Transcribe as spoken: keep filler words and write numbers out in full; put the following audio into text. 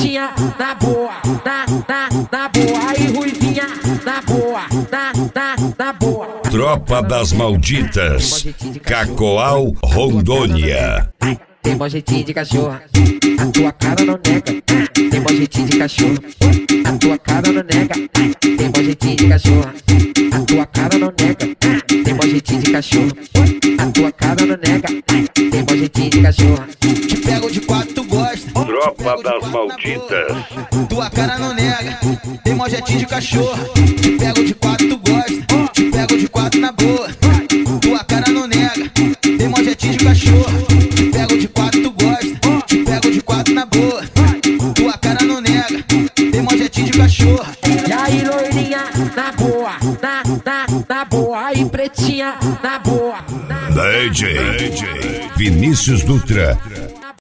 pretinha, na boa, na, na, na boa. Aí ruivinha, na boa, na, na, na boa. Tropa das Malditas, Cacoal, Rondônia. Tem bom jeitinho de cachorra, a tua cara não nega. Tem bom jeitinho de cachorra, a tua cara não nega. Tem bom jeitinho de cachorra, a tua cara não nega. Tem bom jeitinho de cachorra, a tua cara não nega. Tem bom jeitinho de cachorra. Te pego de quatro, tu gosta. Tropa das Malditas. Tua cara não nega. Tem bom jeitinho de cachorra. Te pego de quatro, tu gosta. Te pego de quatro na boa. Tua cara não nega. Tem bom jeitinho de cachorra. Te pego de quatro, tu gosta. Te pego de quatro na boa. Tua cara não nega. Tem bom jeitinho de cachorra. E aí loirinha, na boa, na, na, na boa. Aí pretinha, na boa, na, D J Vinícius Dutra,